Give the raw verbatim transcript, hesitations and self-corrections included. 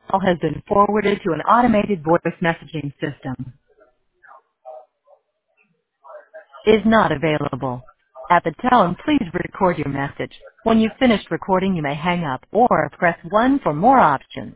Call has been forwarded to an automated voice messaging system. Is not available. At the tone, please record your message. When you've finished recording, you may hang up or press one for more options.